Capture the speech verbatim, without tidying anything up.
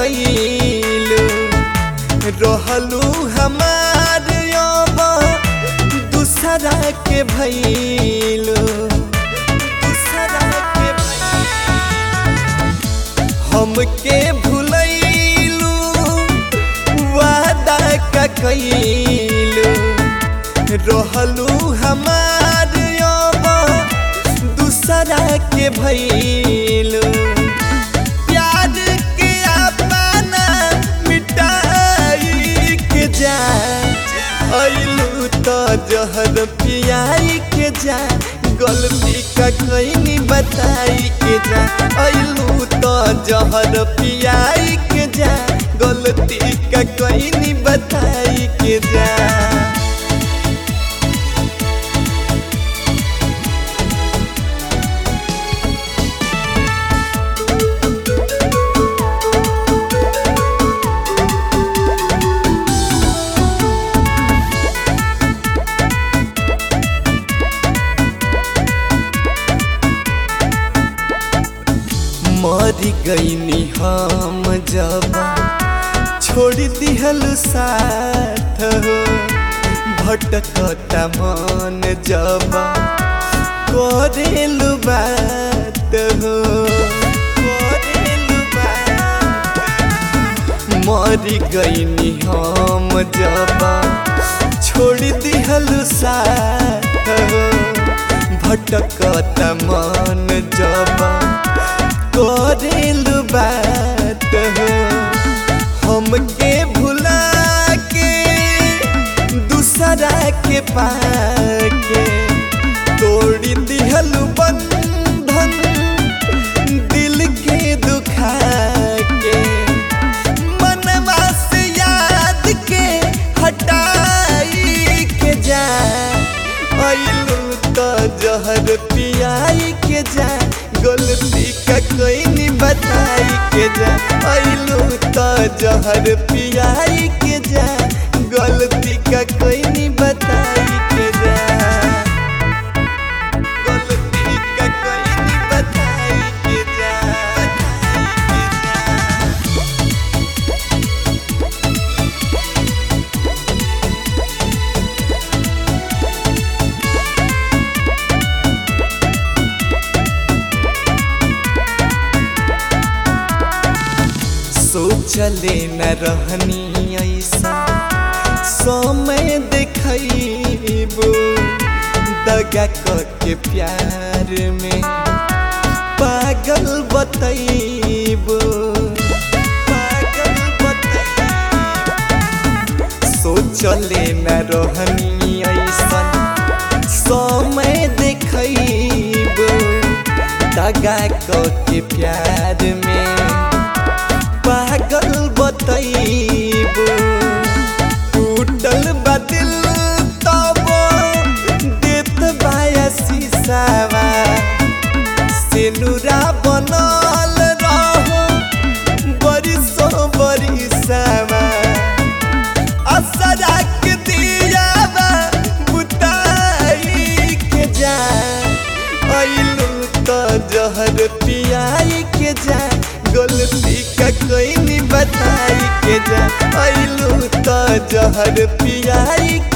कैलू रहलू हमार अब दूसरा के भैलू दूसरा के हमके भूलैलू वादा का कैलू रहलू हमार अब दूसरा के भैलू प्यार के अपना मिटाई के जा अइलू तो जहर पियाई के जा गलती का कहीं बताई के जा अइलू तो जहर पियाई के जा गलती का कहीं बताई के जा। मरी गईनी हम जब छोड़ दिहल साथ हो भटकता मन जब करेलु बात हो करेलु बात मरी गईनी हम जब छोड़ दिहल साथ हो भटकता मन जब करेलु बात हो हमके भुला के दूसरा के पाके तोड़ दिहलु बंधन दिल के दुखा के मनवा से याद के हटाई के जा अइलू तो जहर पियाई के जा गलती का कहीं बताई के जा अइलू तो जहर पियाई के जा गलती का कहीं बताई के जा गलती का कहीं बताई के जा सोचले न रहनी ऐसा समय देखबो दगा के प्यार में पागल बतैबो पागल बतैबो सोचले न रहनी ऐसा समय देखबो दगा के प्यार में पागल बतैबो टूटल बदिल तब देत बाया शीशावा सेनुरा बनल रहो बरिसो बरिसावा असरा के दियावा बुताई के जा अइलू तो जहर पियाई के जा गलती का कहीं बताई के जा अइलू तो जहर पियाई